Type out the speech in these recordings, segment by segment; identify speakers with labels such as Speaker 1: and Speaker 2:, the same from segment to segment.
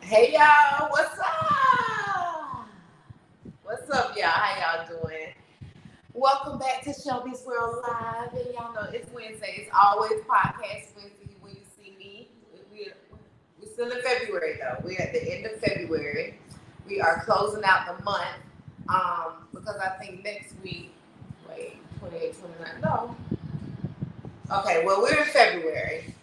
Speaker 1: Hey y'all, what's up? What's up, y'all? How y'all doing? Welcome back to Shelby's World Live. And y'all know it's Wednesday. It's always podcast Wednesday when you see me. We're still in February though. We're at the end of February. We are closing out the month. Because I think next week, wait, 28, 29, no. Okay, well we're in February.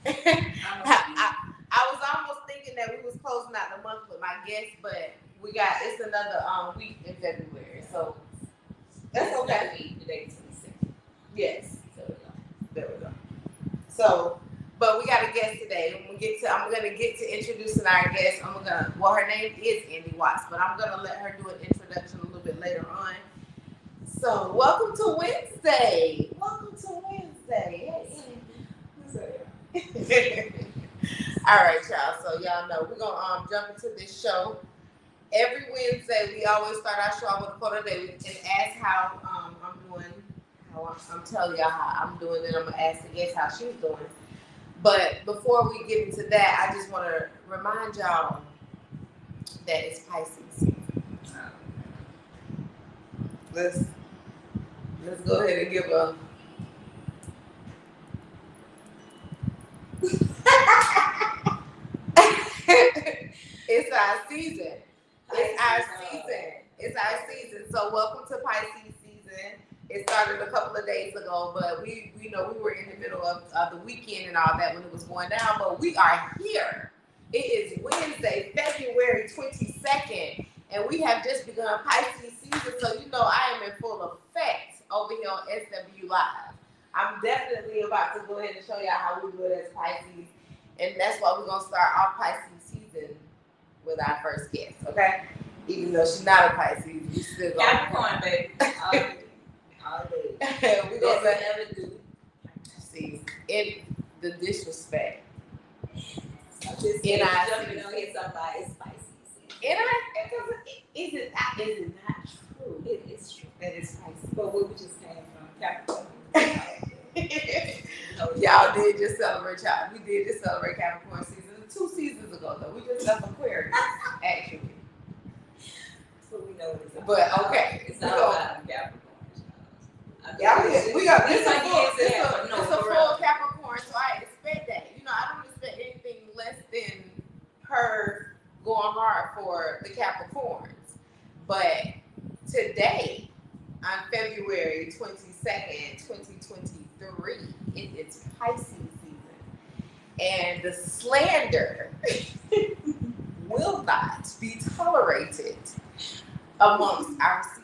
Speaker 1: I was almost thinking that we was closing out the month with my guests, but it's another week in February, so that's okay. Week, today 26th. Yes. So there we go. So, but we got a guest today. I'm gonna get to introducing our guest. Her name is Andy Watts, but I'm gonna let her do an introduction a little bit later on. So, welcome to Wednesday. Welcome to Wednesday. Hey. All right, y'all. So y'all know we're gonna jump into this show. Every Wednesday, we always start our show with a quote of the day and ask how I'm doing. How I'm telling y'all how I'm doing, and I'm gonna ask the guest how she's doing. But before we get into that, I just want to remind y'all that it's Pisces season. Let's go ahead and give a. It's our season. It's our season. So welcome to Pisces season. It started a couple of days ago, but we know we were in the middle of the weekend and all that when it was going down. But we are here. It is Wednesday, February 22nd, and we have just begun Pisces season. So I am in full effect over here on SW Live. I'm definitely about to go ahead and show y'all how we do it as Pisces, and that's why we're gonna start off Pisces season with our first guest, okay? Even though she's not a Pisces, we still go.
Speaker 2: Capricorn, baby. All day.
Speaker 1: We gonna
Speaker 2: never do.
Speaker 1: See, the disrespect.
Speaker 2: I'm just jumping on here somebody's Pisces.
Speaker 1: Is it not true?
Speaker 2: It is true.
Speaker 1: That is Pisces.
Speaker 2: But we just came from Capricorn.
Speaker 1: Y'all did just celebrate y'all. We did just celebrate Capricorn season 2 seasons ago though. We just left Aquarius, actually.
Speaker 2: So we know what it's about.
Speaker 1: But okay.
Speaker 2: It's not about Capricorn.
Speaker 1: Yeah, we got this a full Capricorn, so I expect that. I don't expect anything less than her going hard for the Capricorns. But today, on February 22nd, 2023, it is Pisces season. And the slander will not be tolerated amongst our season.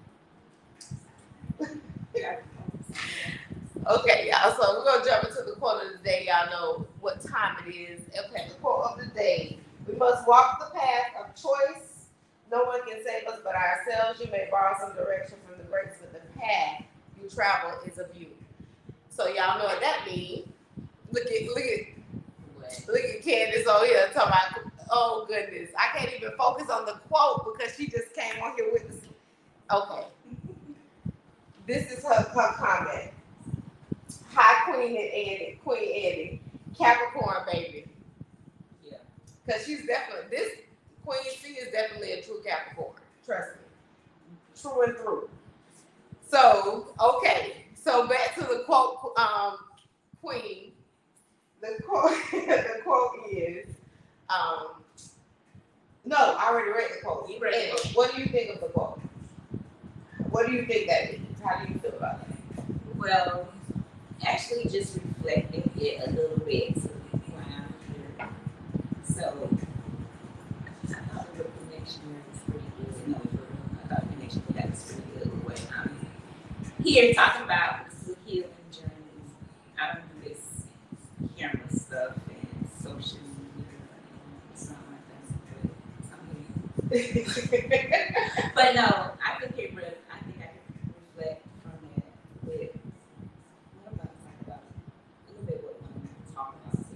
Speaker 1: Okay, y'all. So we're gonna jump into the quote of the day. Y'all know what time it is. Okay, the quote of the day: we must walk the path of choice. No one can save us but ourselves. You may borrow some direction from the greats, but the path you travel is of you. So y'all know what that means. Look at Candace over here talking about. Oh goodness, I can't even focus on the quote because she just came on here with this. Okay. This is her comment. Hi, Queen Andy, Capricorn baby.
Speaker 2: Yeah.
Speaker 1: Because she's definitely, this Queen C is definitely a true Capricorn. Trust me. True and through. So, okay. So back to the quote, Queen. The quote is, no, I already read the quote.
Speaker 2: You read the quote.
Speaker 1: What do you think of the quote? What do you think that means? How do you feel about that?
Speaker 2: Well, actually just reflecting it a little bit to around here. So I thought the connection was pretty good. I thought the connection with that was pretty good. What I'm here talking about the healing journey. I don't do this camera stuff and social media and stuff like that. But no, I think I can reflect from that with what I'm about to talk about. A little bit what I'm talking about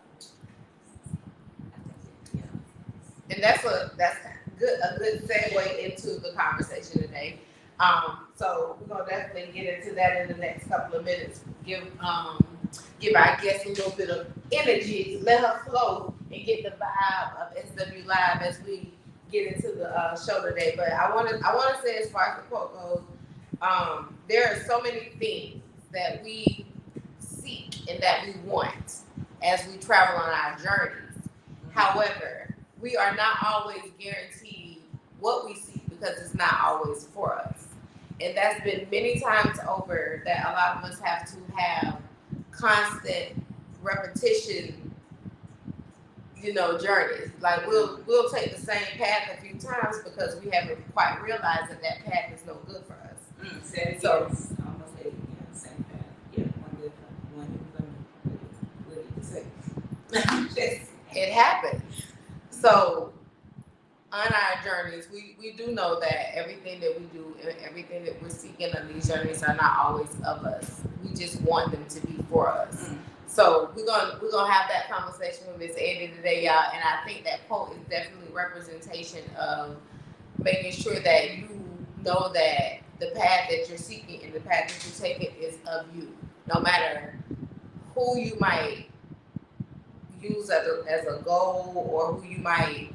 Speaker 2: here.
Speaker 1: And that's a good segue into the conversation today. So we're gonna definitely get into that in the next couple of minutes. Give our guest a little bit of energy, let her flow, and get the vibe of SW Live as we get into the show today. But I want to say, as far as the quote goes, there are so many things that we seek and that we want as we travel on our journeys. However, we are not always guaranteed what we seek because it's not always for us. And that's been many times over that a lot of us have to have constant repetition, journeys. Like we'll take the same path a few times because we haven't quite realized that path is no good for us.
Speaker 2: 7
Speaker 1: So
Speaker 2: years, almost 8 years, same path. Yeah, one good, what did you say?
Speaker 1: it happens. So on our journeys, we do know that everything that we do and everything that we're seeking on these journeys are not always of us. We just want them to be for us. So we're gonna have that conversation with Miss Andy today, y'all. And I think that quote is definitely representation of making sure that you know that the path that you're seeking and the path that you're taking is of you, no matter who you might use as a goal or who you might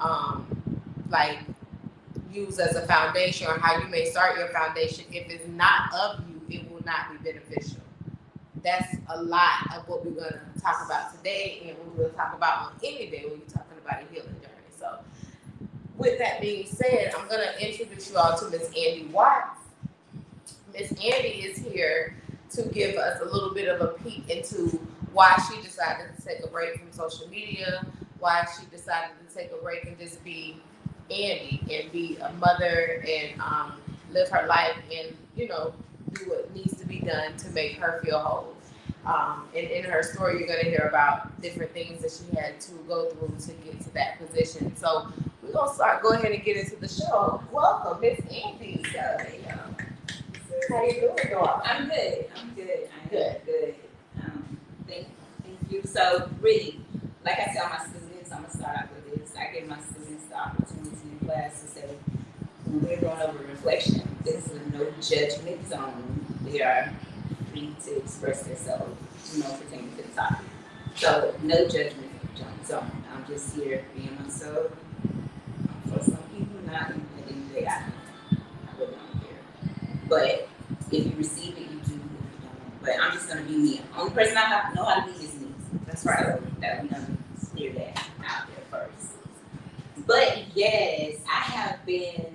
Speaker 1: use as a foundation, or how you may start your foundation. If it's not of you, it will not be beneficial. That's a lot of what we're going to talk about today, and what we'll talk about on any day when you're talking about a healing journey. So with that being said, I'm going to introduce you all to Miss Andy Watts. Miss Andy is here to give us a little bit of a peek into why she decided to take a break from social media, why she decided to take a break and just be Andy and be a mother and live her life and, do what needs to be done to make her feel whole. And in her story, you're going to hear about different things that she had to go through to get to that position. So we're going to go ahead and get into the show. Welcome, Miss Andy. How you doing, Dora?
Speaker 2: I'm good. Good. Thank you. So really, like I tell my students, I'm going to start off with this. I give my students the opportunity in class to say, when we're going over reflection, this is a no judgment zone. They are free to express themselves, pertaining to the topic. So no judgment zone. I'm just here being myself. For some people, not. At the end of the day, I really don't care. But if you receive it, you do. If you don't. But I'm just gonna be me. The only person I know how to be is me. That's right. So that we're gonna clear that out there first. But yes, I have been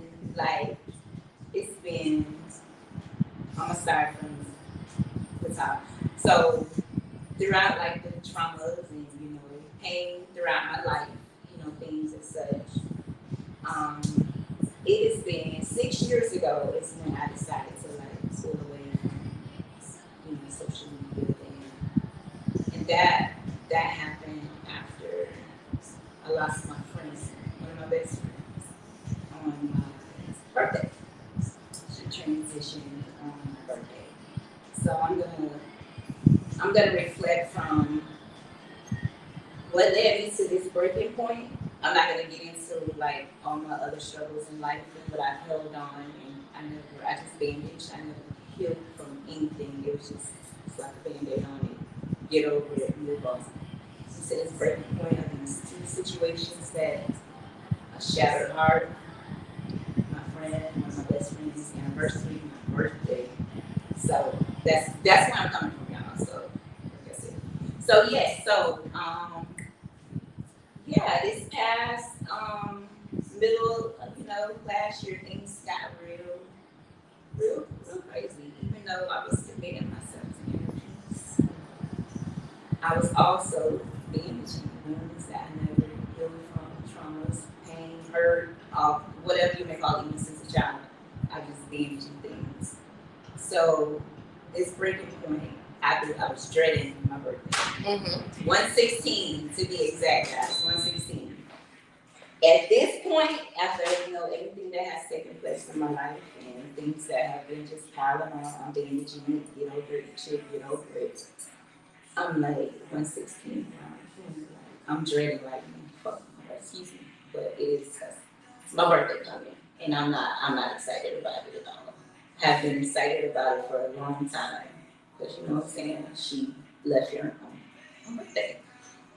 Speaker 2: I'm gonna start from the top. So throughout the traumas and pain throughout my life, things as such. It has been 6 years ago is when I decided to pull away from social media and that happened after I lost my friend, one of my best friends, on my birthday. She transitioned on my birthday. So I'm gonna reflect from what led me to this breaking point. I'm not gonna get into all my other struggles in life, but I held on and I just bandaged. I never healed from anything. It was just it's like a band-aid on it. Get over it, move on. So this breaking point of these two situations that a shattered heart, my friend, one of my best friends' anniversary, my birthday. So that's where I'm coming from, y'all. So that's it. So yes, this past middle, last year things got real crazy. Even though I was committing myself to inner peace, I was also bandaging wounds that I never healed from, traumas, pain, hurt, whatever you may call it, even since a child. I was bandaging things. So this breaking point, I was dreading my birthday. 1/16 to be exact, guys. 1/16. At this point, after everything that has taken place in my life and things that have been just piling on, I'm bandaging it, get over it, get over it. I'm 1/16. I'm dreading excuse me, but it is my birthday coming, and I'm not excited about it at all. Have been excited about it for a long time. Because you know what I'm saying, she left here on my birthday.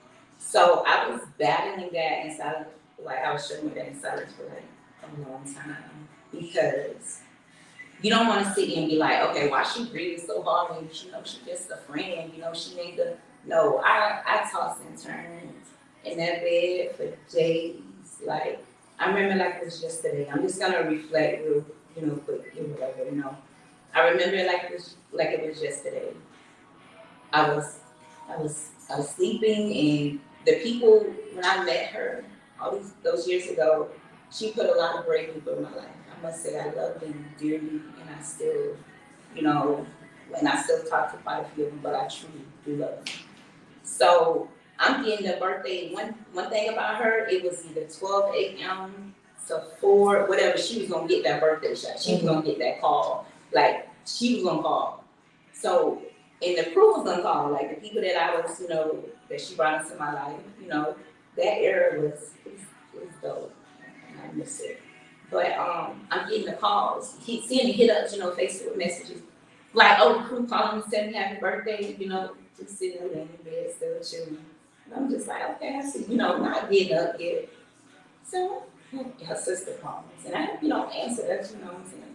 Speaker 2: So I was battling that in silence, like I was struggling with that in silence for like a long time because you don't want to sit here and be like, okay, why she breathing so hard when she know she just a friend, she need to. No, I tossed and turned in that bed for days. Like I remember like it was yesterday. I'm just gonna reflect real, quick, whatever. I remember like it was yesterday. I was I was sleeping and the people when I met her those years ago, she put a lot of brave people in my life. I must say I love them dearly and I still, you know, and I still talk to quite a few of them, but I truly do love them. So I'm getting the birthday. One thing about her, it was either 12 a.m. to 4, whatever. She was gonna get that birthday shot. She was gonna get that call. Like she was gonna call. So and the crew was gonna call. Like the people that I was, that she brought into my life. That era was dope. And I miss it. But I'm getting the calls. Keep seeing the hit ups, Facebook messages. Like, oh, the crew calling me saying happy birthday, just sitting there in bed still chilling. And I'm just like, okay, I see, not getting up yet. So her sister calls. And I answer that, what I'm saying?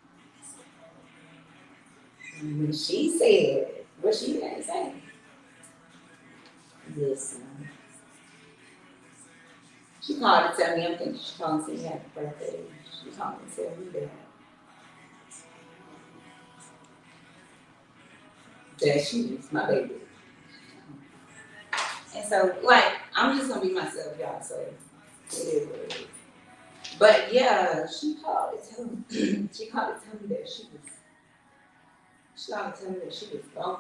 Speaker 2: And when she said what she had to say, listen. She called to tell me, I'm thinking she called to say happy birthday. She called to tell me that she was my baby. And so, like, I'm just gonna be myself, y'all. So it is what it is. But yeah, she called to tell me. She called to tell me that she was. She called to tell me that she was gone.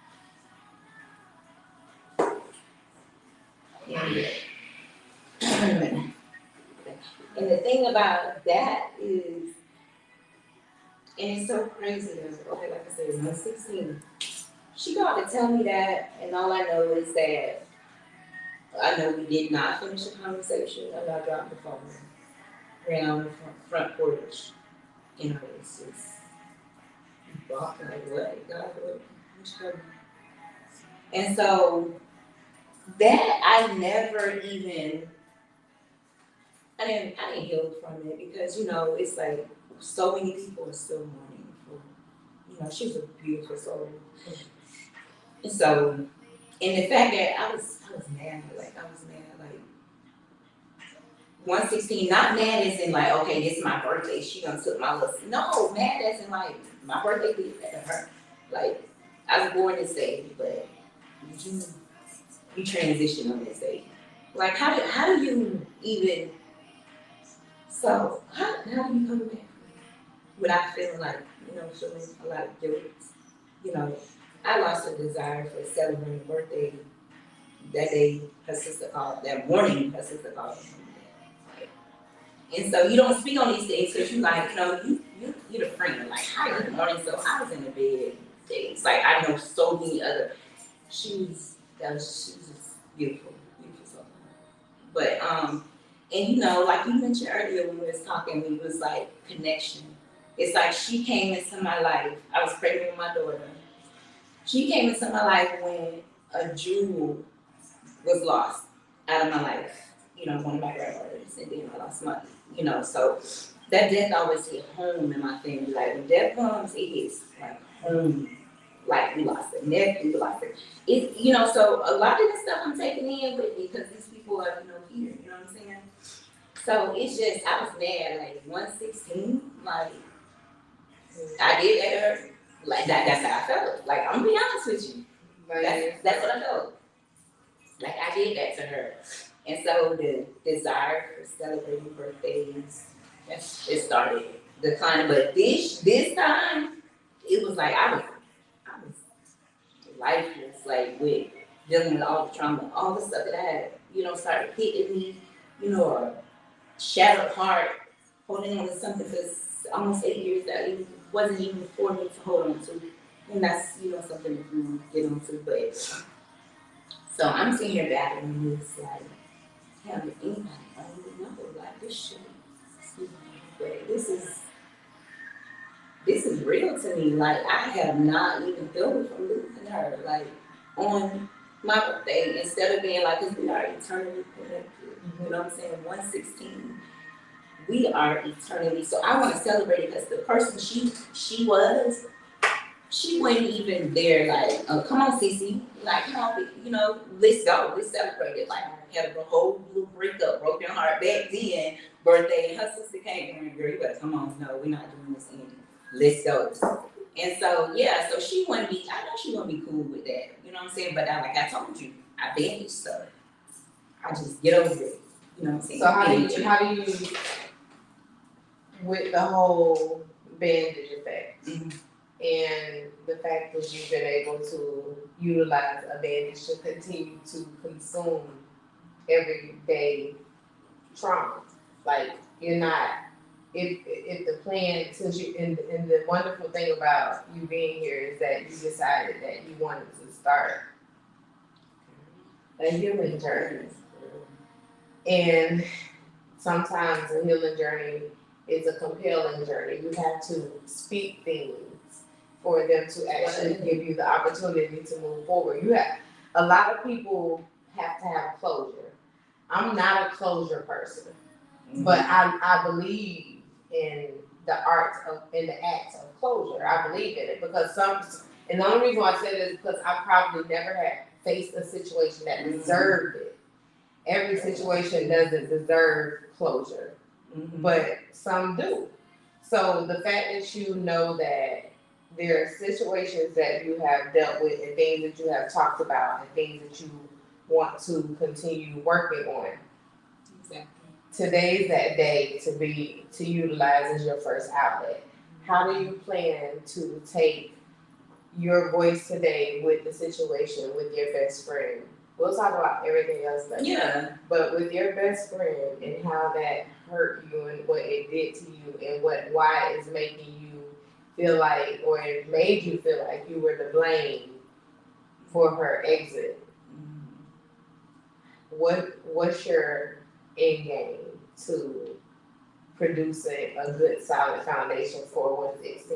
Speaker 2: And the thing about that is, and it's so crazy. Okay, like I said, when I was 16, she called to tell me that, and all I know is that I know we did not finish the conversation, and I dropped the phone. Ran on the front porch. It's just walking like what? God, what? And so that I never even I didn't heal from it because it's like so many people are still mourning for she's a beautiful soul. And so and the fact that I was mad, like 116, not mad as in like, okay, this is my birthday, she done took my list. No, mad as in like my birthday did that to her. Like I was born this day, but you transition on this day. Like how do you even how do you come back without feeling like, feeling a lot of guilt? I lost a desire for celebrating birthday that day her sister called, that morning her sister called me. And so you don't speak on these things because you're the friend. Like, hi, good morning. So I was in the bed days. Like I know so many other she was just beautiful, beautiful soul. But and like you mentioned earlier when we was talking, we was like connection. It's like she came into my life. I was pregnant with my daughter. She came into my life when a jewel was lost out of my life. One of my grandmothers, and then I lost my, so that death always hit home in my family. Like when death comes, it hits like home. Like we lost a nephew, we lost it. So a lot of this stuff I'm taking in with me because these people are, here, you know what I'm saying? So it's just, I was mad, like 116, like I did that to her. Like that's how I felt. Like I'm gonna be honest with you. That's what I felt. Like I did that to her. And so the desire for celebrating birthdays, it started declining. But this time, it was like I was lifeless, like with dealing with all the trauma, all the stuff that I had, started hitting me, a shattered heart, holding on to something for almost 8 years that it wasn't even for me to hold on to. And that's, something that we get onto. But so I'm sitting here battling this, like, hell, if anybody only know, like, this shit, but this is real to me. Like I have not even felt it from losing her. Like on my birthday, instead of being like, because we are eternally connected. You know what I'm saying? 116. We are eternally. So I want to celebrate it because the person she was, she wasn't even there. Like, come on, Cece. Like, come on, let's go. Let's celebrate it. Like, I had a whole little breakup, broken heart back then. Birthday, and her sister came and girl, you better come on. No, we're not doing this anymore. Let's go. And so, yeah, so she wouldn't be, I know she wouldn't be cool with that. You know what I'm saying? But like I told you, I bandaged stuff. I just get over it. You know what I'm saying?
Speaker 1: So how do you with the whole bandage effect and the fact that you've been able to utilize a bandage to continue to consume everyday trauma, like you're not. If the plan, since you and the wonderful thing about you being here is that you decided that you wanted to start a healing journey, and sometimes a healing journey is a compelling journey. You have to speak things for them to actually give you the opportunity to move forward. A lot of people have to have closure. I'm not a closure person, but I believe in the act of closure. I believe in it because and the only reason why I say this is because I probably never had faced a situation that deserved it. Every situation doesn't deserve closure, but some do. So the fact that you know that there are situations that you have dealt with and things that you have talked about and things that you want to continue working on. Exactly. Today's that day to utilize as your first outlet. How do you plan to take your voice today with the situation with your best friend? We'll talk about everything else later. Yeah. But with your best friend and how that hurt you and what it did to you and why it's making you feel like, or it made you feel like you were to blame for her exit. What's your end game to producing a good solid foundation for 116?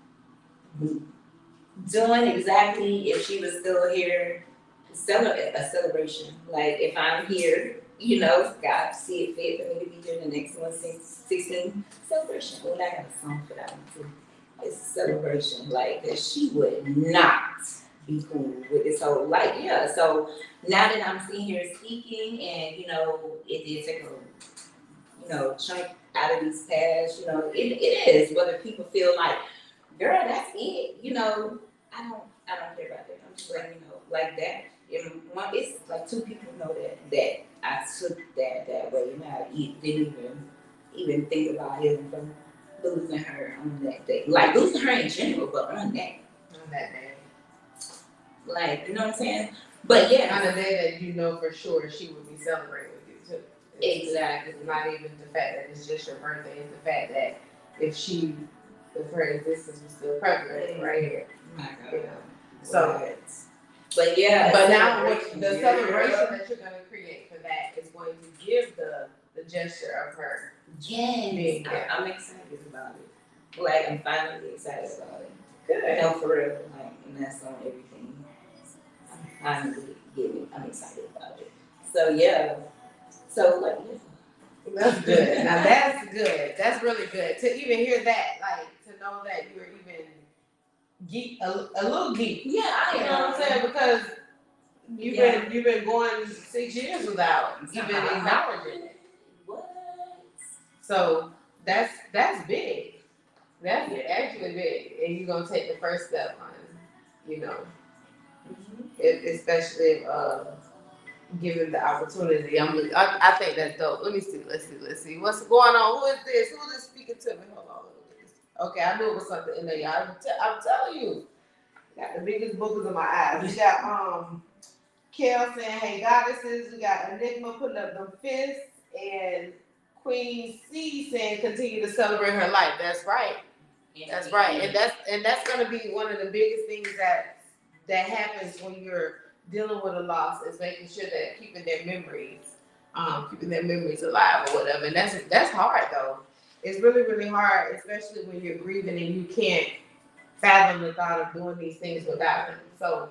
Speaker 2: Doing exactly, if she was still here, a celebration. Like if I'm here, God see it fit for me to be here in the next 116 celebration. Well, I got a song for that one too. It's a celebration. Like that she would not be cool with this whole so now that I'm sitting here speaking and it did take a chunk out of these past, it is whether people feel like, girl, that's it, I don't care about that. I'm just letting you know like that. It's like two people know that I took that way, and I didn't even think about it from losing her on that day. Like losing her in general, but on that day. Like, you know what I'm saying? But yeah.
Speaker 1: On a day that you know for sure she would be celebrating with you too.
Speaker 2: Exactly.
Speaker 1: It's not even the fact that it's just your birthday, it's the fact that if her existence was still prevalent right here.
Speaker 2: My God.
Speaker 1: So,
Speaker 2: but yeah.
Speaker 1: But now the celebration that you're going to create for that is going to give the gesture of her.
Speaker 2: Yes. I'm excited about it. Like, I'm finally excited about it. Good. No, for real. Like, and that's on everything. I'm excited about it. So, yeah. So, like,
Speaker 1: that's good. Now, that's good. That's really good. To even hear that, like, to know that you're even geek, a little geek.
Speaker 2: Yeah, I
Speaker 1: know what I'm saying? Because you've been going 6 years without even acknowledging it.
Speaker 2: What?
Speaker 1: So that's big. That's actually big, and you're gonna take the first step on, especially given the opportunity. I think that's dope. Let's see. What's going on? Who is this? Who is speaking to me? Hold on. Okay, I knew it was something in there, y'all. I'm telling you. Got the biggest boogers in my eyes. We got Kel saying, "Hey goddesses." We got Enigma putting up them fists, and Queen C saying, "Continue to celebrate her life." That's right. That's right, and that's gonna be one of the biggest things that happens when you're dealing with a loss, is making sure that keeping their memories alive or whatever. And that's hard though. It's really, really hard, especially when you're grieving and you can't fathom the thought of doing these things without them. So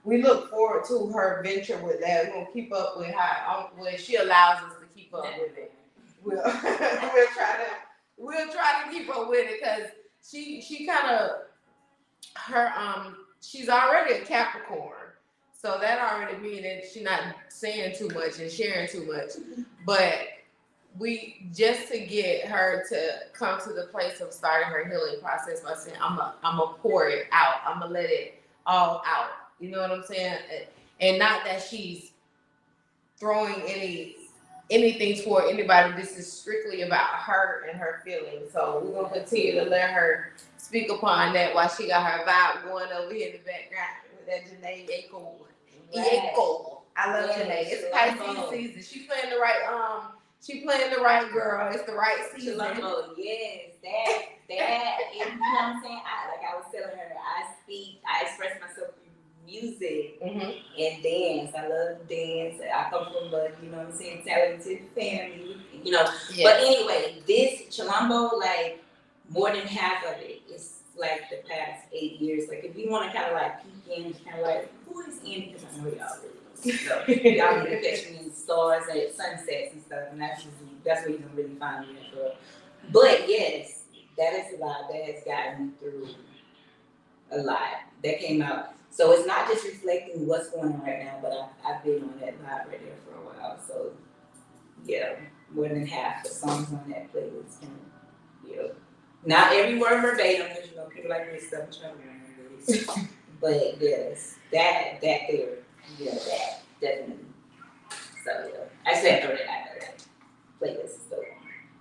Speaker 1: we look forward to her venture with that. We're gonna keep up with her when she allows us to keep up with it. We'll we'll try to keep up with it because she kind of her she's already a Capricorn, so that already means that she's not saying too much and sharing too much, but we just to get her to come to the place of starting her healing process by saying, I'm a pour it out. I'm gonna let it all out. You know what I'm saying? And not that she's throwing anything toward anybody. This is strictly about her and her feelings. So we're gonna continue to let her speak upon that while she got her vibe going over here in the background with that Janae Yako. Yako. I love Janae. It's Pisces season. She playing the right girl. It's the right season.
Speaker 2: Yes, that, and you know what I'm saying? I was telling her, I express myself through music and dance. I love dance. I come from a, you know what I'm saying, talented family, you know. Yes. But anyway, this Chilombo, like, more than half of it is like the past 8 years. Like, if you want to kind of like peek in, kind of like, who is Andy? Because I know y'all really so y'all need to catch me in stars at sunsets and stuff, and that's where you can really find me at. But yes, that is a lot that has gotten me through a lot that came out. So it's not just reflecting what's going on right now, but I've been on that vibe right there for a while. So yeah, more than half the songs on that playlist. And, yeah, not every word verbatim, because you know people like me stuff trouble. But yes, that there. Yeah, that definitely. So yeah, I said throw that out there. Playlist is dope.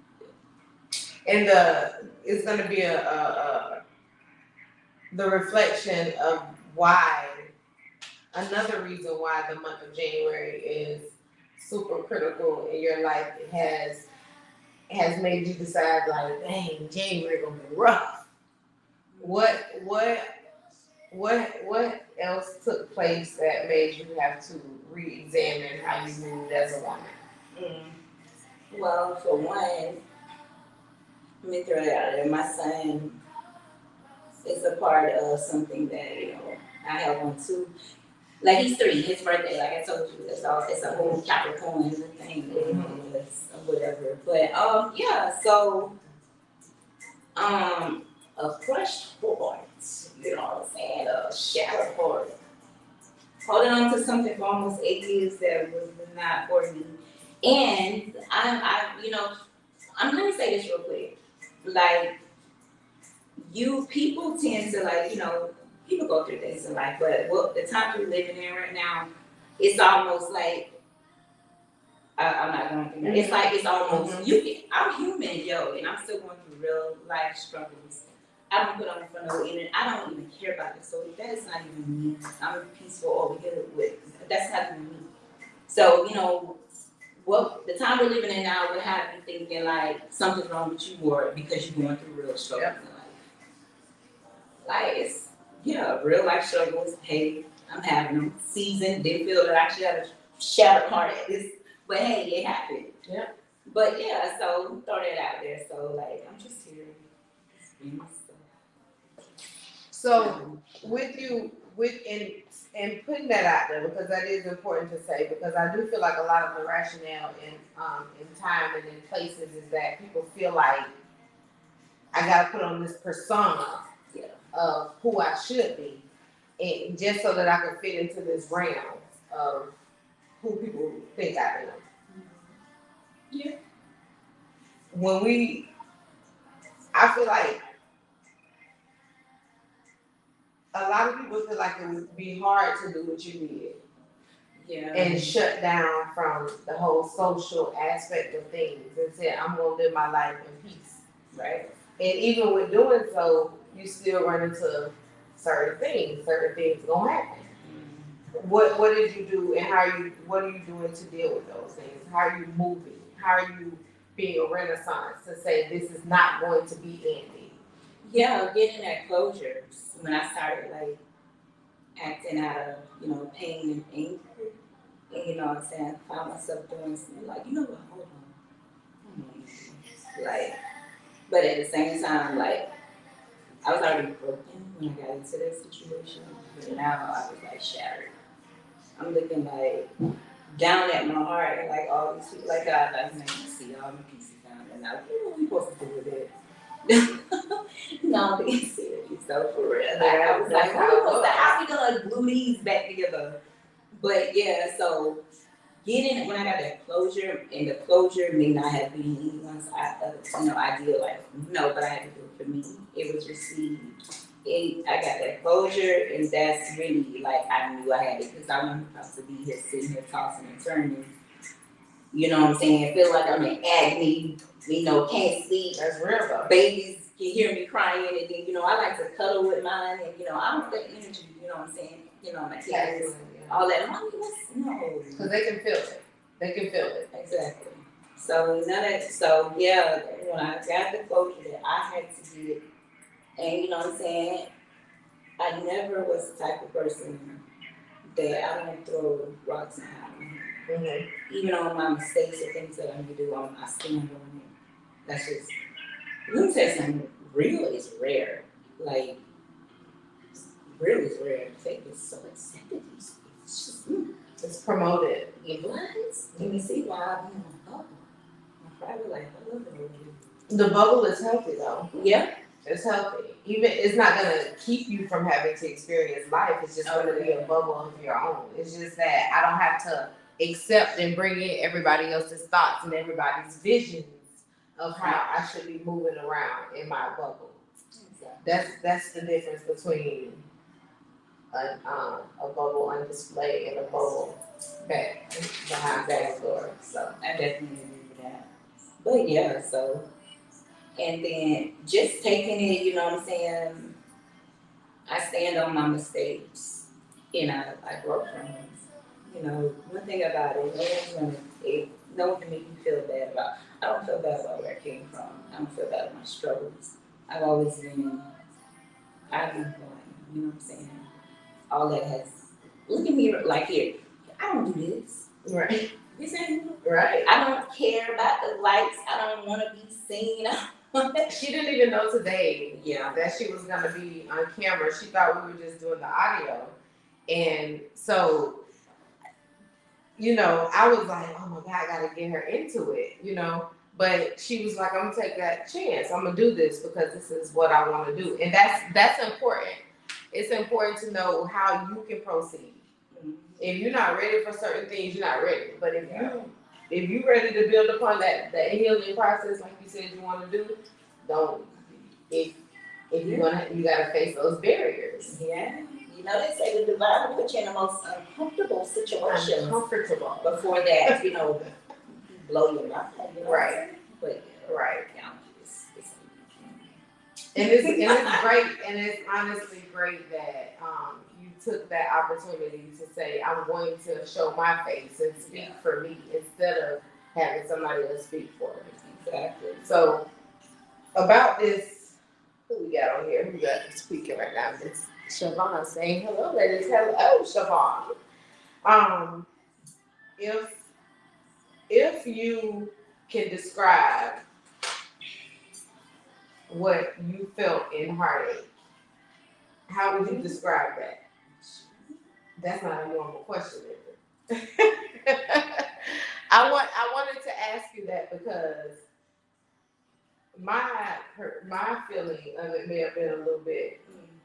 Speaker 1: And it's gonna be the reflection of why. Another reason why the month of January is super critical in your life. It has made you decide like, dang, January gonna be rough. What else took place that made you have to re-examine how you moved as a woman?
Speaker 2: Well, for one, let me throw it out there. My son is a part of something that, you know, I held on to. Like, he's 3, his birthday, like I told you, it's a whole Capricorn thing, whatever. But yeah, so a crushed heart, you know what I'm saying, a shattered heart. Holding on to something for almost 8 years that was not for me. And I'm gonna say this real quick. Like, people tend to, like, you know, people go through things in life, but the time we're living in right now, it's almost like I'm not going through that. It's like it's almost I'm human, yo, and I'm still going through real life struggles. I don't put on the front of the internet. I don't even care about this. So that is not even me. I'm peaceful over here with. That's not even me. So, you know, the time we're living in now would have you thinking like something's wrong with you more because you're going through real struggles in life. Like, it's, real life struggles. Hey, I'm having them. Seasoned. Didn't feel that I actually had a shattered heart at this. But hey, it happened. Yeah. But yeah, so throw that out there. So, like, I'm just here.
Speaker 1: So and putting that out there, because that is important to say, because I do feel like a lot of the rationale in time and in places is that people feel like I gotta put on this persona of who I should be, and just so that I can fit into this realm of who people think I am. Yeah. I feel like a lot of people feel like it would be hard to do what you did. Yeah. And shut down from the whole social aspect of things and say, I'm going to live my life in peace. Right. And even with doing so, you still run into certain things. Certain things going to happen. Mm-hmm. What did you do, and what are you doing to deal with those things? How are you moving? How are you being a renaissance to say this is not going to be Andy?
Speaker 2: Yeah, getting that closure. When I started, like, acting out of, pain and anger, and, you know what I'm saying, I found myself doing something like, you know what, hold on. Like, but at the same time, like, I was already broken when I got into that situation, but now I was, like, shattered. I'm looking like down at my heart and like all these people like God like man, you see all the pieces down there now. What are we supposed to do with it? No, I'm being serious though, for real. Like I was like, how we gonna glue these back together? But yeah, so getting when I got that closure, and the closure may not have been anyone's ideal, like no, but I had to do it for me. It was received. I got that closure, and that's really like I knew I had it because I wasn't supposed to be here sitting here tossing and turning. You know what I'm saying? I feel like I'm in agony. Can't sleep.
Speaker 1: That's real though.
Speaker 2: Babies can hear me crying, and then I like to cuddle with mine, and I don't get energy. You know what I'm saying? My kids, all that. Mommy, no.
Speaker 1: Because they can feel it. They can feel it.
Speaker 2: Exactly. So yeah, when I got the closure that I had to get, and you know what I'm saying, I never was the type of person that I don't throw rocks and hide my head. Mm-hmm. Even on my mistakes or things that I need to do, I stand on it. That's just, let me tell you something, real is rare. Like, real is rare. Fake is so accepted. It's just,
Speaker 1: it's promoted.
Speaker 2: It was. You can see why I'm in a bubble. My private life, I love it.
Speaker 1: The bubble is healthy though.
Speaker 2: Yeah.
Speaker 1: It's healthy. Even it's not gonna keep you from having to experience life. It's just gonna be a bubble of your own. It's just that I don't have to accept and bring in everybody else's thoughts and everybody's visions of how I should be moving around in my bubble. Exactly. That's the difference between a bubble on display and a bubble back behind that door. So
Speaker 2: I definitely agree with that. But yeah, so. And then just taking it, you know what I'm saying? I stand on my mistakes and I grow from them. One thing about it, no one can make me feel bad about. I don't feel bad about where I came from. I don't feel bad about my struggles. I've been going, you know what I'm saying? All that has, look at me like here, I don't do this.
Speaker 1: Right.
Speaker 2: This ain't
Speaker 1: right.
Speaker 2: I don't care about the likes. I don't want to be seen.
Speaker 1: She didn't even know today that she was going to be on camera. She thought we were just doing the audio. And so, I was like, oh my God, I got to get her into it, But she was like, I'm going to take that chance. I'm going to do this because this is what I want to do. And that's important. It's important to know how you can proceed. Mm-hmm. If you're not ready for certain things, you're not ready. But if you're ready to build upon that healing process, like you said you want to do, if you gotta face those barriers.
Speaker 2: Yeah. They say the divine will put you in the most uncomfortable situation.
Speaker 1: Uncomfortable.
Speaker 2: Before that, blow your mind.
Speaker 1: Right.
Speaker 2: But
Speaker 1: right. And it's great, and it's honestly great that you took that opportunity to say, I'm going to show my face and speak for me instead of having somebody else speak for me.
Speaker 2: Exactly.
Speaker 1: So about this, who we got on here? We got speaking right now. It's Siobhan saying hello, ladies. Hello, Siobhan. If you can describe what you felt in heartache, how would you describe that? That's not a normal question, is it? I wanted to ask you that because my feeling of it may have been a little bit.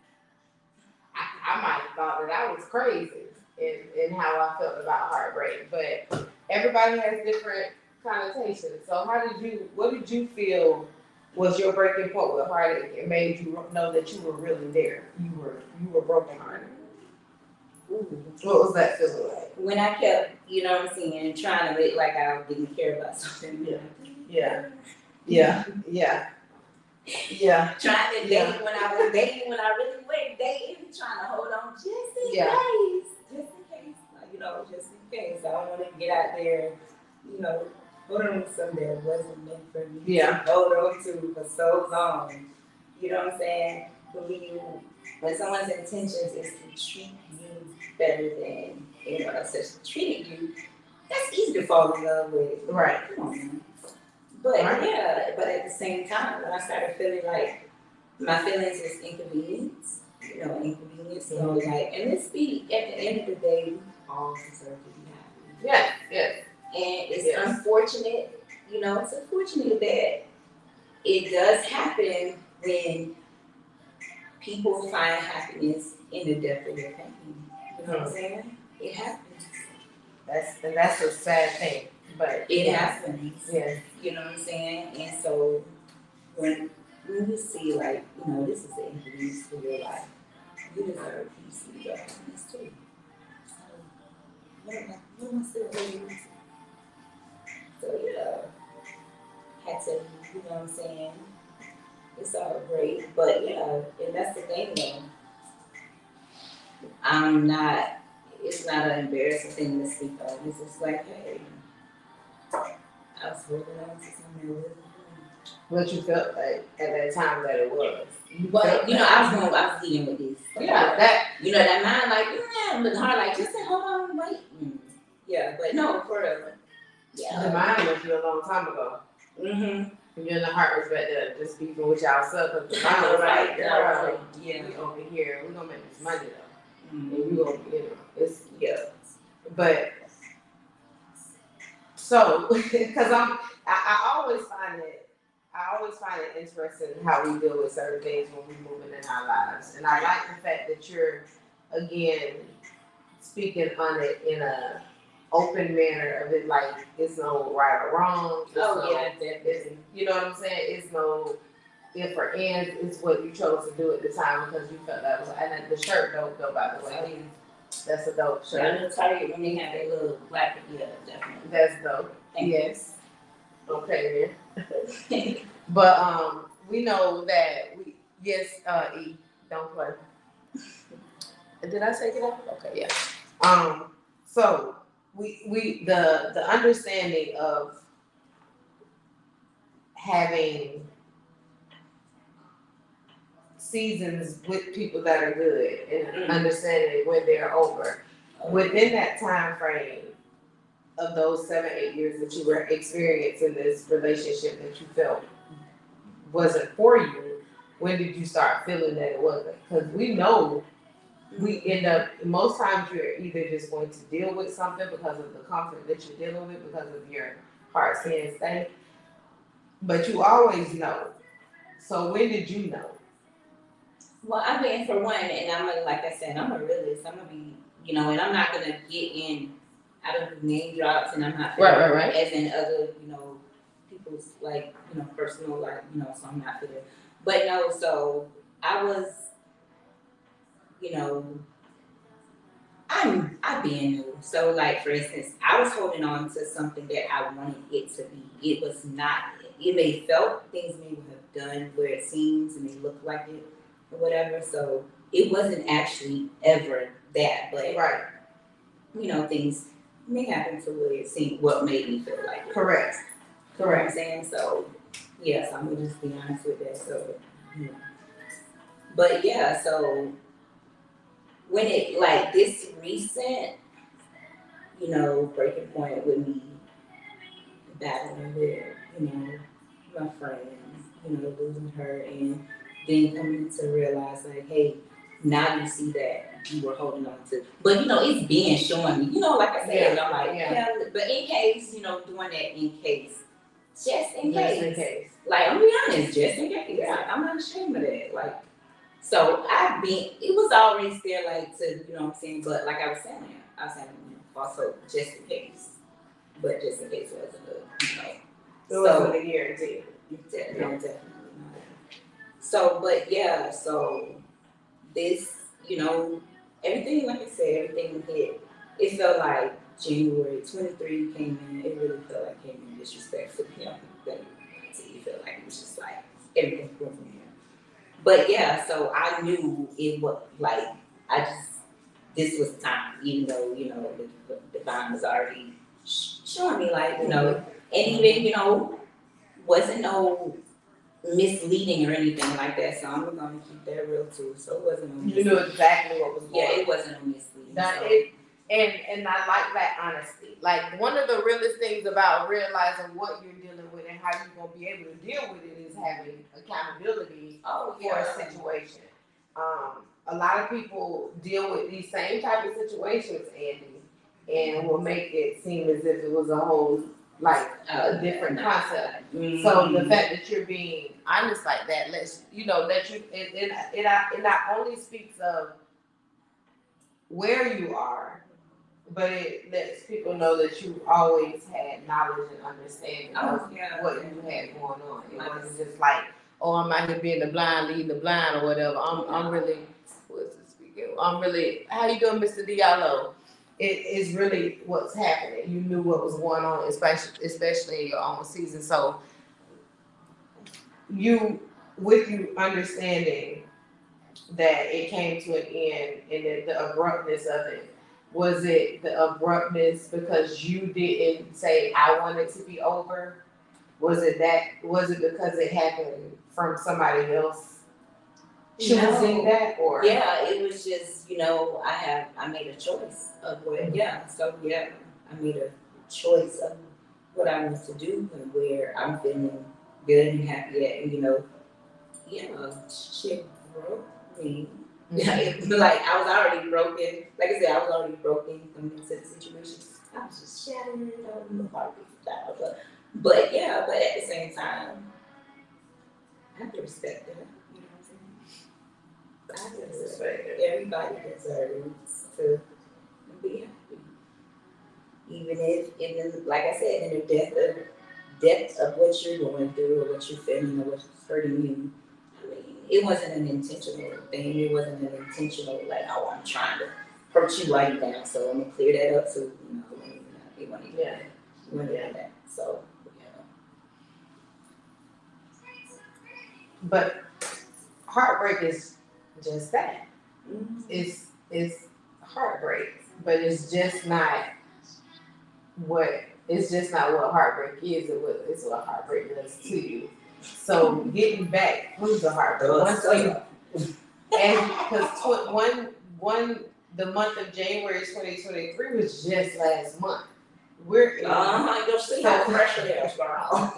Speaker 1: I might have thought that I was crazy in how I felt about heartbreak, but everybody has different connotations. So what did you feel was your breaking point with heartache and made you know that you were really there? You were broken hearted. What was that feeling like?
Speaker 2: When I kept, trying to make like I didn't care about something.
Speaker 1: Yeah.
Speaker 2: Trying to date when I was dating, when I really went dating, trying to hold on just in case. Just in case. I don't want to get out there, hold on to something that wasn't meant for me to hold on to for so long. You know what I'm saying? When someone's intentions is to treat you better than anyone else has treated you, that's easy to fall in love with.
Speaker 1: Right.
Speaker 2: Come on, man. But but at the same time, when I started feeling like my feelings is inconvenience, inconvenience. So and this be at the end of the day, all deserve to be happy.
Speaker 1: Yes, yes.
Speaker 2: And it's unfortunate, it's unfortunate that it does happen when people find happiness in the depth of their pain. You know what I'm saying? It happens.
Speaker 1: That's a sad thing, but
Speaker 2: it happens.
Speaker 1: Yeah.
Speaker 2: You know what I'm saying? And so when you see like, this is the ingredients for your life, you deserve peace, you deserve happiness too. So what am I still doing? So yeah, had to, you know what I'm saying? It's all great, but yeah, and that's the thing though. It's not an embarrassing thing to speak of. It's just like, hey, I was holding on to something that wasn't good.
Speaker 1: What you felt like at that time that it was.
Speaker 2: But I was dealing with this.
Speaker 1: Yeah, that
Speaker 2: that mind like, but heart like, just say, hold on, wait. Yeah, but no, for real. Yeah.
Speaker 1: The mind was you a long time ago.
Speaker 2: Mm-hmm.
Speaker 1: And you and the heart was back there just beefing with y'all self. Cause the mind was like, girl, we over here, we gonna make this money though. Mm-hmm. And you gonna, it's But so, because I always find it interesting how we deal with certain things when we're moving in our lives, and I like the fact that you're again speaking on it in a open manner of it, like it's no right or wrong.
Speaker 2: Definitely.
Speaker 1: You know what I'm saying? It's no if or ands. It's what you chose to do at the time because you felt that was. And the shirt dope though, by the way. That's a dope shirt.
Speaker 2: Yeah, the Target when they have that little black, definitely.
Speaker 1: That's dope.
Speaker 2: Yes.
Speaker 1: Okay, then. But we know that E, don't play. Did I take it out? Okay, yeah. So we the understanding of having seasons with people that are good and understanding when they're over. Within that time frame of those 7-8 years that you were experiencing this relationship that you felt wasn't for you, when did you start feeling that it wasn't? Because we know we end up, most times you're either just going to deal with something because of the conflict that you're dealing with, because of your heart saying stay, but you always know. So when did you know?
Speaker 2: Well, I mean, for one, and like I said, I'm a realist. I'm gonna be, and I'm not gonna get in out of name drops, and I'm not
Speaker 1: right.
Speaker 2: As in other, people's like, personal life, so I'm not gonna. But no, so I was, I'm being new. So like for instance, I was holding on to something that I wanted it to be. It was not. It may felt things may have done where it seems and may look like it. Or whatever, so it wasn't actually ever that, but things may happen to where it seemed what made me feel like it.
Speaker 1: Correct.
Speaker 2: You know what I'm saying? So yes, I'm gonna just be honest with that. So but so when it like this recent, breaking point with me battling with, my friends, losing her and then coming to realize like, hey, now you see that you were holding on to, but it's being showing me, like I said, I'm like, but in case, doing that in case, just in case, like I'm be honest, just in case, like, I'm not ashamed of that, like, so it was always there, like to, what I'm saying, but like I was saying, also just in case, but just in case it wasn't
Speaker 1: it wasn't a guarantee.
Speaker 2: No, definitely not. So, but so this, everything, like I said, everything hit. It felt like January 23 came in. It really felt like came in disrespectful. It felt like it was just like everything went from here. But so I knew it was like this was time, even though the divine was already showing me like and even wasn't no misleading or anything like that, so I'm gonna keep that real too. So it wasn't no
Speaker 1: misleading. You knew exactly what was going on.
Speaker 2: It wasn't no misleading.
Speaker 1: And I like that honesty. Like one of the realest things about realizing what you're dealing with and how you're gonna be able to deal with it is having accountability for a situation. A lot of people deal with these same type of situations, Andy, and will make it seem as if it was a whole like a different concept. So the fact that you're being honest like that lets you know that it not only speaks of where you are, but it lets people know that you always had knowledge and understanding of what you had going on. It wasn't just like, oh, I'm out here being the blind, leading the blind, or whatever. I'm really, what's this speaking? I'm really, how you doing, Mr. Diallo? It is really what's happening. You knew what was going on, especially in your own season. So you understanding that it came to an end and the abruptness of it, was it the abruptness because you didn't say I want it to be over? Was it because it happened from somebody else choosing that, or?
Speaker 2: Yeah, it was just, I made a choice of what, I made a choice of what I want to do and where I'm feeling good and happy at, shit broke me. Like, I was already broken. Like I said, I was already broken coming into the situation. I was just shattered, but at the same time, I have to respect it. You know what I'm saying? I have to respect it. Everybody deserves to be happy. Even if, like I said, in the depth of what you're going through or what you're feeling or what's hurting you, it wasn't an intentional thing. It wasn't an intentional, like, oh, I'm trying to hurt you right now, so I'm going to clear that up. So, it wasn't even that. So,
Speaker 1: But heartbreak is just that.
Speaker 2: Mm-hmm.
Speaker 1: It's heartbreak, but it's just not what heartbreak is. It's what heartbreak does to you. So getting back through the heartbreak, and because the month of January 2023 was just last month. We're in.
Speaker 2: You'll see how fresh it is, girl.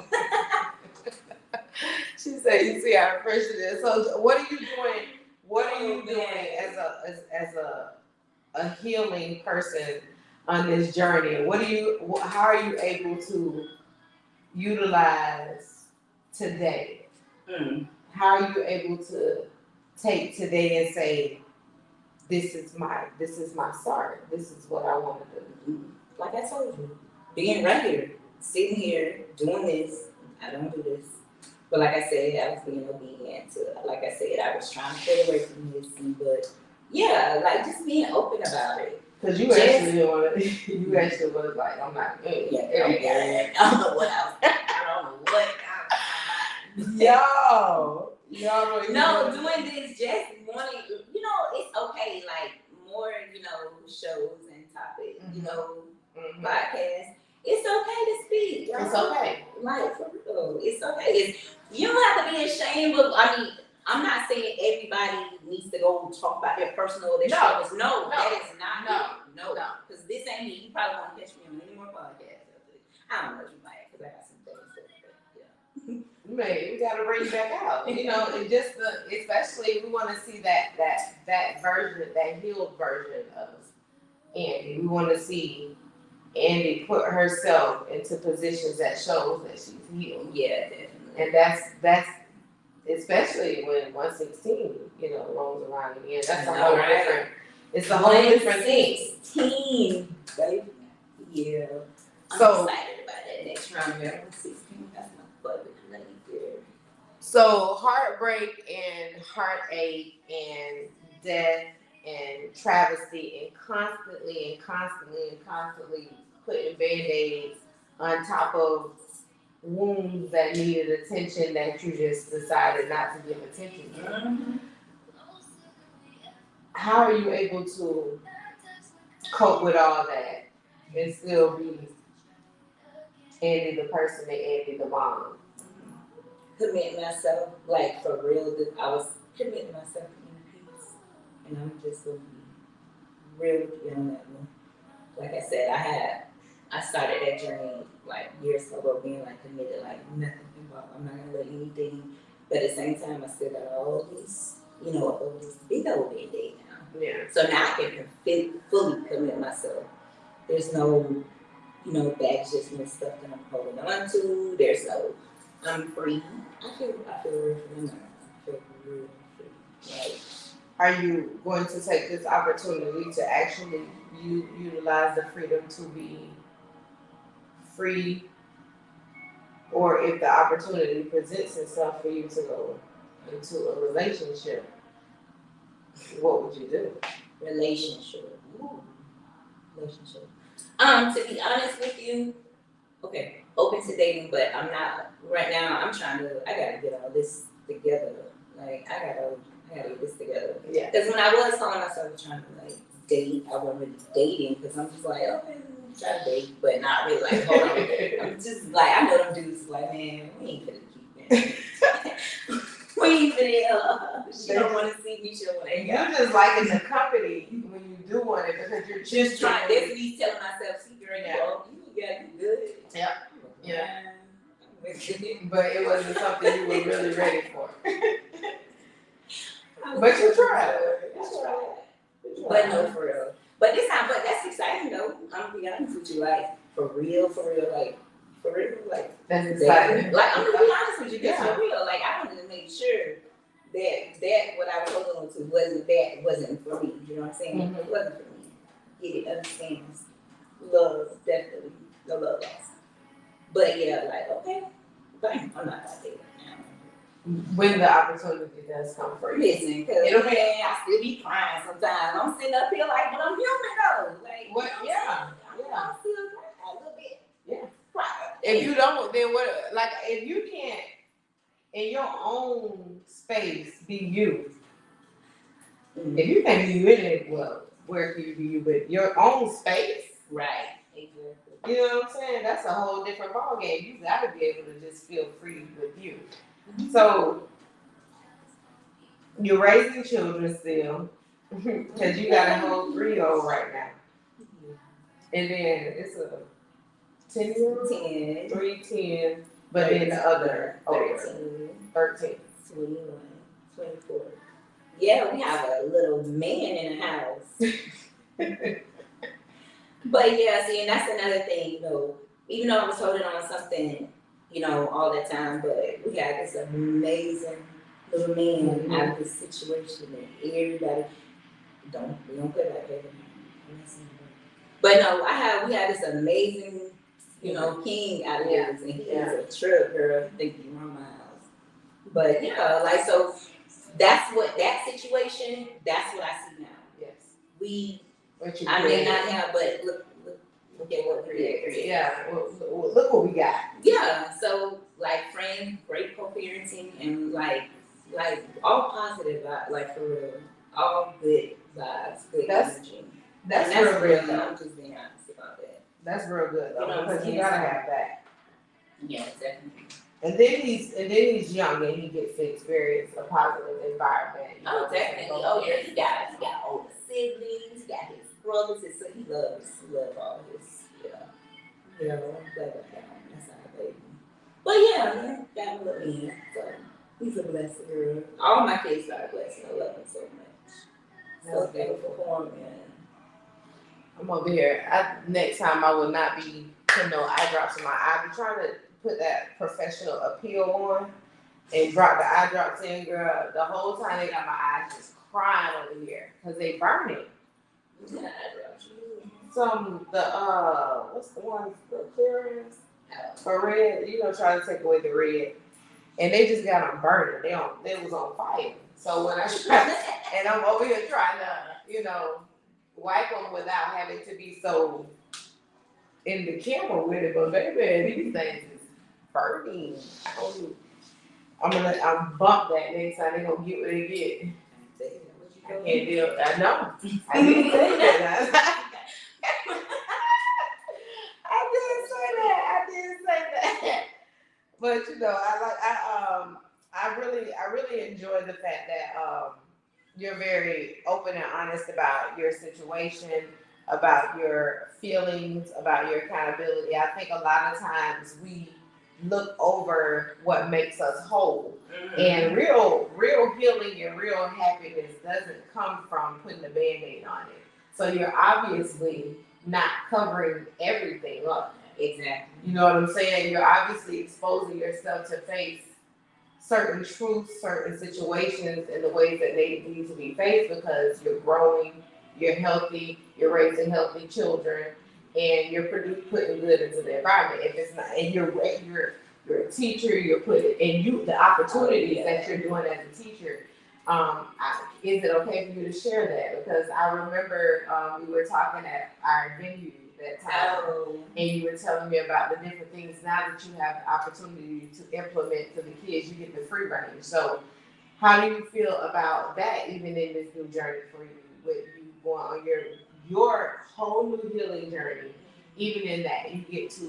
Speaker 1: She said, "You see how fresh it is." So, what are you doing? What are you doing as a healing person on this journey? How are you able to utilize today? How are you able to take today and say, this is my start. This is what I want to do.
Speaker 2: Like I told you, being right here, sitting here, doing this. I don't do this. But like I said, I was being obedient to, like I said, I was trying to stay away from this, but like just being open about it.
Speaker 1: Because you actually was like, I'm not good.
Speaker 2: I don't know what else. No, doing this just wanting, it's okay, like more, shows and topics, podcasts. It's okay to speak.
Speaker 1: It's okay.
Speaker 2: Like, for real. It's okay. You don't have to be ashamed of, I'm not saying everybody needs to go talk about their personal, their struggles. No, that is not it. No. Because this ain't me. You probably won't catch me on any more podcasts. I don't know if you might, because I got some things to do.
Speaker 1: Man, we gotta bring you back out. And just especially we want to see that version, that healed version of Andy. We want to see Andy put herself into positions that shows that she's healed.
Speaker 2: Yeah, definitely.
Speaker 1: And that's especially when 116, rolls around again. That's a whole different. It's a whole different thing.
Speaker 2: 16, baby. Yeah. I'm excited about that next round. 116. That's my favorite lady there.
Speaker 1: So heartbreak and heartache and death and travesty and constantly putting Band-Aids on top of wounds that needed attention that you just decided not to give attention to.
Speaker 2: Mm-hmm.
Speaker 1: How are you able to cope with all that and still be Andy the person and Andy the mom?
Speaker 2: Committing myself, like for real, I was committing myself in peace. And I'm just going to be real with you on that one. Like I said, I started that journey like years ago, being like committed, like nothing involved. I'm not gonna let anything. But at the same time, I still got all these, all this big old Band-Aid now.
Speaker 1: Yeah.
Speaker 2: So now I can fully commit myself There's no, baggage. There's no stuff that I'm holding on to. There's no, I'm free. I feel real free. I feel real free. Like,
Speaker 1: are you going to take this opportunity to actually utilize the freedom to be free, or if the opportunity presents itself for you to go into a relationship, what would you do?
Speaker 2: relationship. Ooh, relationship. To be honest with you, okay, open to dating, but I'm not right now. I gotta get all this together. Like I gotta get this together.
Speaker 1: Yeah.
Speaker 2: Because when I was calling myself trying to like date, I wasn't really dating because I'm just like, okay, try to date, but not really like, hold on. I'm just like, I know them dudes like, man, we ain't gonna keep that. We ain't finna, she don't want to see me, she don't want to hang out.
Speaker 1: You're just liking the company when you do want it because you're
Speaker 2: Just trying, that's me telling myself, see, girl, you good.
Speaker 1: Yep. Yeah. But it wasn't something you were really ready for. But you tried.
Speaker 2: But no, for real. But this time, but that's exciting though. I'm gonna be honest with you, like for real, like
Speaker 1: that's exciting.
Speaker 2: Like I'm gonna be honest with you,
Speaker 1: yeah.
Speaker 2: For real. Like I wanted to make sure that what I was holding on to wasn't for me. You know what I'm saying?
Speaker 1: Mm-hmm.
Speaker 2: It wasn't for me. Get it, understands. Love, definitely. No love lost. But yeah, like okay, fine. I'm not gonna date right now.
Speaker 1: When the opportunity does come for you.
Speaker 2: Listen, because I still be crying sometimes. I'm sitting up here like, but I'm human though. Like,
Speaker 1: what? Yeah.
Speaker 2: I'm still crying a little bit.
Speaker 1: Yeah.
Speaker 2: Cry.
Speaker 1: If you don't, then what? Like, if you can't, in your own space, be you. Mm-hmm. If you can't be you in it, well, where can you be you? But your own space.
Speaker 2: Right. Exactly.
Speaker 1: You know what I'm saying? That's a whole different ballgame. You gotta be able to just feel free with you. Mm-hmm. So you're raising children still, because you got a whole 3-year-old right now, and then it's a 10-year-old,
Speaker 2: 10,
Speaker 1: 3, 10, but 13, then the other 13,
Speaker 2: 21, 24. Yeah, we have a little man in the house. But yeah, see, and that's another thing, even though I was holding on something, all the time, but we had this amazing little man out of this situation that everybody we don't put like that. But no, we had this amazing, king out of this, and he is a trip, girl. I think you're on my house. But so that situation, that's what I see now. Yes. I may not have, but look at what we created. Yeah, well, look what we got. Yeah, so like friend, great co-parenting, and like all positive vibes, like for real, all good vibes, good energy. That's real good. I'm just being honest about that. That's real good though, because you gotta have that. Yeah, definitely. And then he's young and he gets to experience a positive environment. Oh, definitely. Oh yeah, he got older siblings, he got his brothers, so he loves all his, I'm glad about that. That's our baby. But yeah, got a little in, so he's a blessed girl. All my kids are blessed, and I love them so much. So thankful for him, man. I'm over here. Next time I will not be putting no eye drops in my eye. I be trying to put that professional appeal on and drop the eye drops in, girl. The whole time they got my eyes just crying over here because they burning. Yeah, what's the one, the clearance for red, trying to take away the red, and they just got them burning. They was on fire. So when I tried, and I'm over here trying to, wipe them without having to be so in the camera with it, but baby, these things is burning. I'm bump that next time they gonna get what they get. I can't deal. I know. I didn't say that. I did say that. But I really enjoy the fact that you're very open and honest about your situation, about your feelings, about your accountability. I think a lot of times we look over what makes us whole. Mm-hmm. And real healing and real happiness doesn't come from putting a Band-Aid on it. So you're obviously,
Speaker 1: not covering everything up.
Speaker 2: Exactly.
Speaker 1: You know what I'm saying? You're obviously exposing yourself to face certain truths, certain situations in the ways that they need to be faced because you're growing, you're healthy, you're raising healthy children, and you're putting good into the environment. If it's not, and you're a teacher, you're putting, and the opportunities that you're doing as a teacher. Is it okay for you to share that? Because I remember we were talking at our venue that time, and you were telling me about the different things now that you have the opportunity to implement for the kids. You get the free range. So, how do you feel about that? Even in this new journey for you, with you going on your whole new healing journey, even in that you get to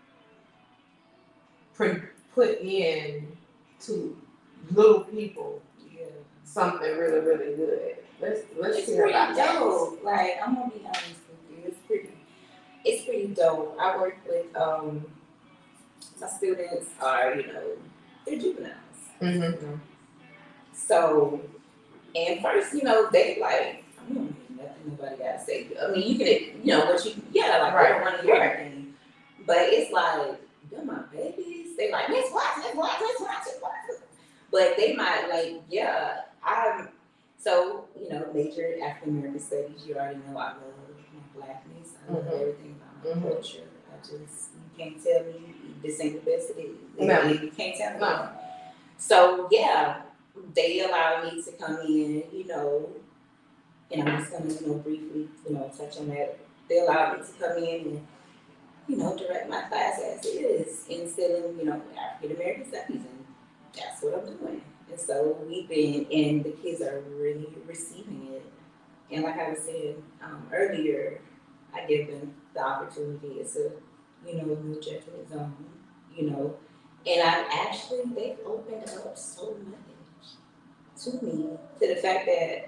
Speaker 1: put in to little people something really, really good. Let's hear about that.
Speaker 2: Like, I'm gonna be honest with you, it's pretty dope. I work with my students are, they're juveniles.
Speaker 1: Mm-hmm.
Speaker 2: So, and first, they like, I don't know nothing nobody gotta say. I mean, you can, what you, they don't want to hear anything. But it's like, you're my babies. They like, Miss Watson. But they might like, so, major African American studies. You already know I love my blackness. I love everything about my culture. You can't tell me this ain't the best it is. You can't tell me. No. So, they allow me to come in, and I'm just going to, briefly, touch on that. They allow me to come in and, direct my class as is, instilling, African American studies, and that's what I'm doing. And so we've been, and the kids are really receiving it. And like I was saying earlier, I give them the opportunity. It's a, no judgment zone, and they've opened up so much to me, to the fact that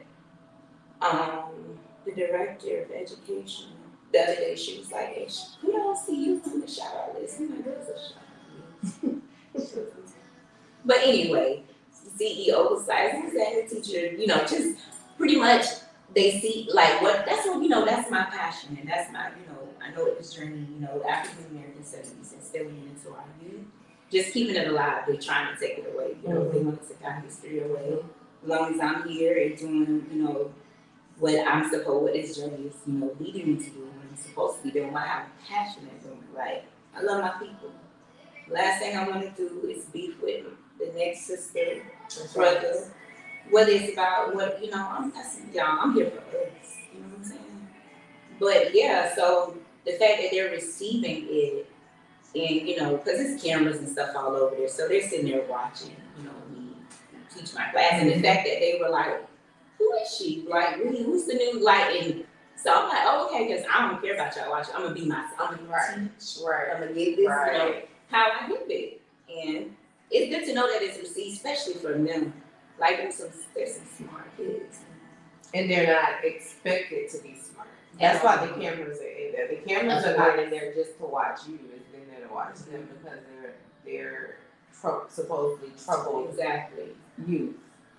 Speaker 2: the director of education, the other day, she was like, hey, we don't see you on the shout out list. I'm like, there's a shout out list. But anyway, the CEO was like, who's that teacher? Just pretty much they see like that's my passion, and that's my, I know it was journey, African American studies, instilling it into our youth, just keeping it alive. They're trying to take it away, they want to take our history away. As long as I'm here and doing, what this journey is, leading me to do, what I'm supposed to be doing, what I'm passionate doing. Like, I love my people. Last thing I want to do is beef with the next sister, brother. Whether it's about what, I'm here for us. You know what I'm saying? But so the fact that they're receiving it, and because it's cameras and stuff all over there, so they're sitting there watching, me teach my class, and the fact that they were like, who is she? Like, really, who's the new, and so I'm like, oh, okay, because I don't care about y'all watching. I'm going to be myself. I'm going to teach. Right. I'm going to give this, how I give it. And it's good to know that it's received, especially from them. Like, there's some smart kids.
Speaker 1: And they're not expected to be smart. That's why the cameras are in there. The cameras are not in there just to watch you. It's in there to watch them because they're supposedly troubled. Exactly. Youth.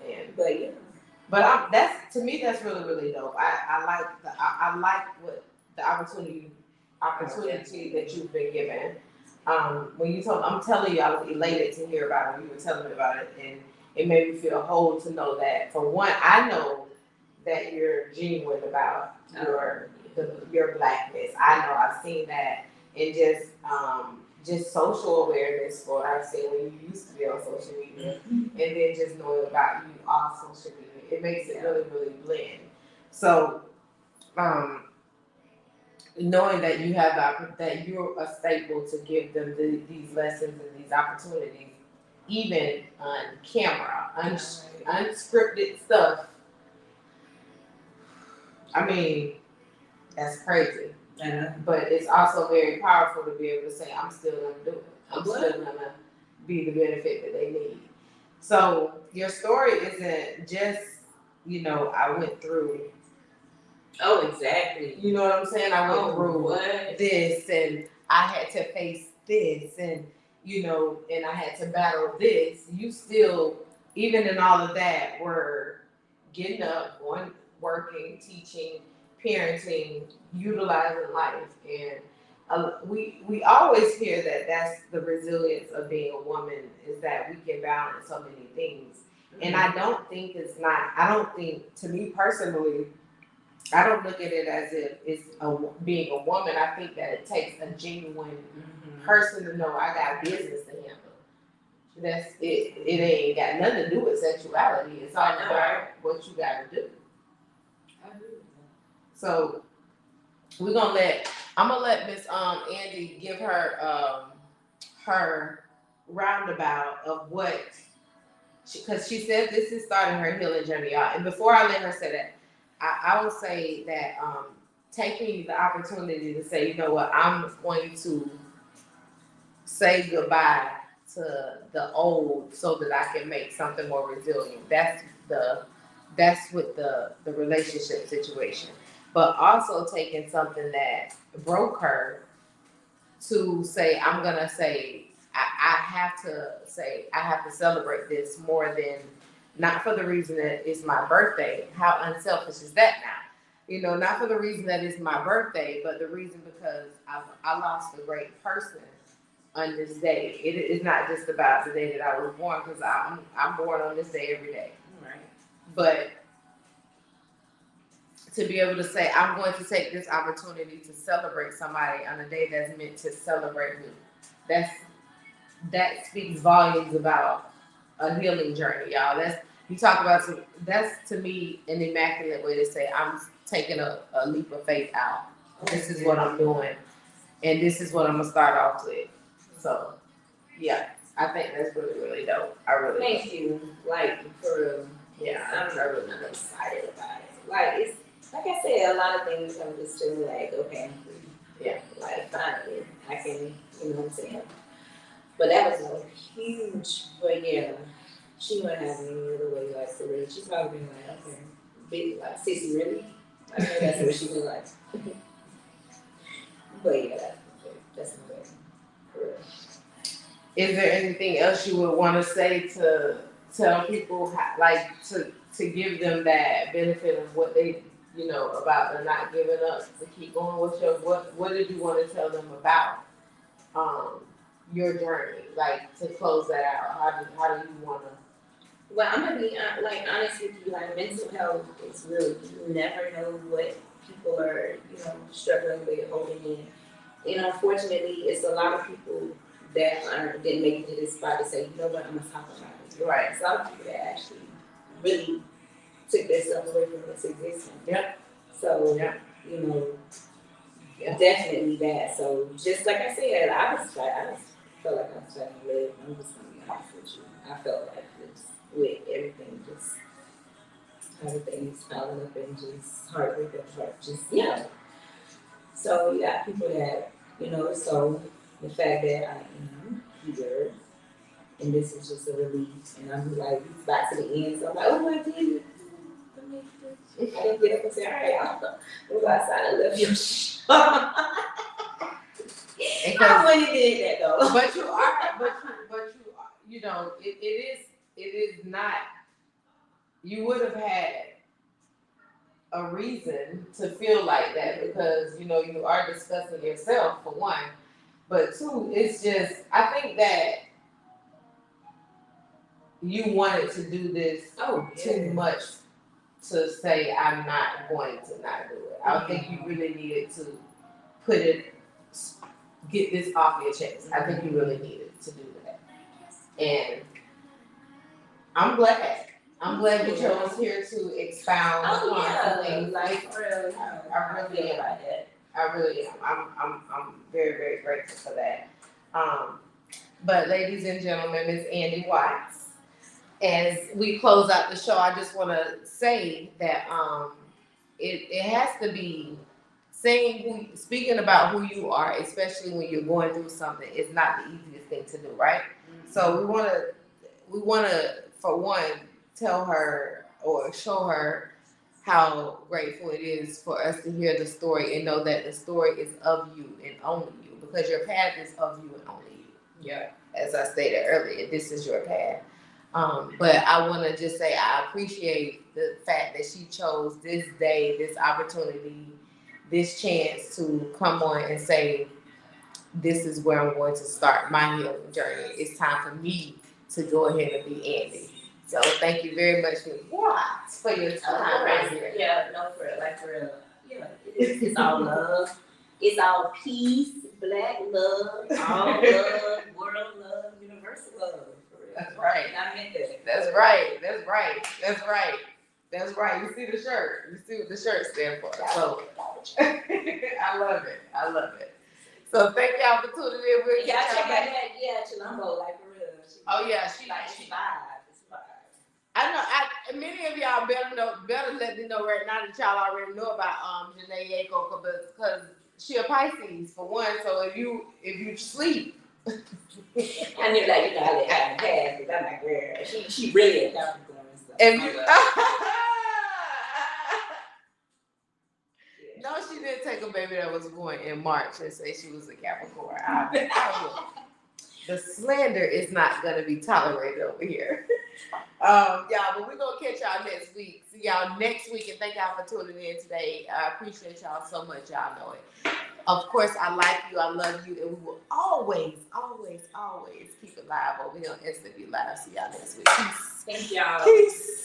Speaker 1: But that's, to me, that's really, really dope. I like what the opportunity that you've been given. When you told, I'm telling you, I was elated to hear about it when you were telling me about it, and it made me feel whole to know that. For one, I know that you're genuine about your blackness. I know I've seen that, and just social awareness for what I've seen when you used to be on social media, and then just knowing about you off social media. It makes it really, really blend. So, knowing that you have that you're able to give them these lessons and these opportunities, even on camera, unscripted stuff. I mean, that's crazy. But it's also very powerful to be able to say, I'm still going to do it. I'm still going to be the benefit that they need. So your story isn't just, I went through.
Speaker 2: Oh, exactly.
Speaker 1: You know what I'm saying? I went through this, and I had to face this, and, and I had to battle this. You still, even in all of that, were getting up, working, teaching, parenting, utilizing life, and we always hear that that's the resilience of being a woman is that we can balance so many things. And I don't think it's not. I don't think, to me personally, I don't look at it as if it's being a woman. I think that it takes a genuine person to know I got business to handle. That's it. It ain't got nothing to do with sexuality. It's all about what you got to do. So I'm gonna let Miss Andy give her her roundabout of what, because she said this is starting her healing journey, y'all. And before I let her say that, I will say that taking the opportunity to say, you know what, I'm going to say goodbye to the old so that I can make something more resilient. That's with the relationship situation. But also taking something that broke her to say, I'm gonna say, I have to celebrate this more than, not for the reason that it's my birthday. How unselfish is that now? Not for the reason that it's my birthday, but the reason because I lost a great person on this day. It is not just about the day that I was born, because I'm born on this day every day. Right. But to be able to say, I'm going to take this opportunity to celebrate somebody on a day that's meant to celebrate me. That speaks volumes about a healing journey, y'all. That's to me an immaculate way to say I'm taking a leap of faith out. This is what I'm doing, and this is what I'm gonna start off with. So, yeah, I think that's really, really dope. I really
Speaker 2: thank you. Like, for real.
Speaker 1: Yeah,
Speaker 2: I'm really excited about it. Like, it's like I said, a lot of things I'm just still like, okay,
Speaker 1: yeah,
Speaker 2: like finally I can, you know what I'm saying. But that was a huge. But yeah, she wouldn't have me any other way. Like, for real, she's probably been like, okay, big, like, Sissy, really? I know that's what she's been like. But yeah, that's my way. For real.
Speaker 1: Is there anything else you would want to say to tell people, to give them that benefit of what they, about the not giving up, to keep going? What did you want to tell them about your journey, to close that out? How do you want to?
Speaker 2: Well, I'm gonna be honest with you. Like, mental health is really, you never know what people are, struggling with, holding in. Unfortunately, it's a lot of people that didn't make it to this spot to say, you know what, I'm gonna talk about it.
Speaker 1: Right.
Speaker 2: It's a lot of people that actually really took themselves away from its existence.
Speaker 1: Yep.
Speaker 2: So, definitely that. So, just like I said, I felt like I was trying to live. I'm just gonna be honest with you. I felt like this with everything, just everything's piling up and just heartbreak after heart. So, you got people that, so the fact that I am here and this is just a relief, and I'm like, it's back to the end. So I'm like, oh, I did it. I didn't get up and say, all right, I'll go outside and love you. I wouldn't have did that though.
Speaker 1: But you are, it is not, you would have had a reason to feel like that, because, you are discussing yourself, for one. But two, it's just, I think that you wanted to do this too much to say, I'm not going to not do it. I think you really needed to get this off your chest. I think you really needed to do that. And I'm glad. You chose here to expound on things. I really am. I really am. I'm very, very grateful for that. But ladies and gentlemen, Ms. Andy Watts, as we close out the show, I just want to say that it has to be speaking about who you are, especially when you're going through something, is not the easiest thing to do, right? Mm-hmm. So we want to, for one, tell her or show her how grateful it is for us to hear the story and know that the story is of you and only you, because your path is of you and only you. Yeah. As I stated earlier, this is your path. But I want to just say I appreciate the fact that she chose this day, this opportunity, this chance to come on and say, this is where I'm going to start my healing journey. It's time for me to go ahead and be Andy. So thank you very much for your time right here.
Speaker 2: Yeah, no, for real. Yeah, it's all love. It's all peace, black love, all love, world love, universal love. For real.
Speaker 1: That's right.
Speaker 2: I meant that.
Speaker 1: That's right. That's right. That's right. That's right. You see the shirt. You see what the shirt stands for. So I love it. I love it. So thank y'all for tuning in. We'll
Speaker 2: Yeah, check out that. Yeah, Chilombo, like for real.
Speaker 1: Oh yeah, she
Speaker 2: vibe.
Speaker 1: I know. Many of y'all better let me know right now that y'all already know about Janae Yako because she a Pisces for one. So if you sleep,
Speaker 2: I knew like I let her pass because I'm like, girl, she really a Capricorn and stuff.
Speaker 1: If you, no, she didn't take a baby that was born in March and say she was a Capricorn. The slander is not gonna be tolerated over here. Y'all, but we're gonna catch y'all next week. See y'all next week, and thank y'all for tuning in today. I appreciate y'all so much. Y'all know it. Of course, I like you, I love you, and we will always, always, always keep it live over here on SW Live. See y'all next week. Peace.
Speaker 2: Thank y'all.
Speaker 1: Peace.